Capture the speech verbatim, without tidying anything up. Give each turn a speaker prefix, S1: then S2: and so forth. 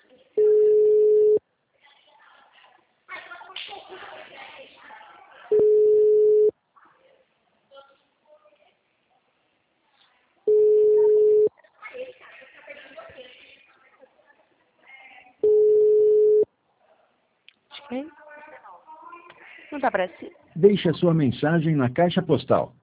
S1: Não tá aparecendo.
S2: Deixe a sua mensagem na caixa postal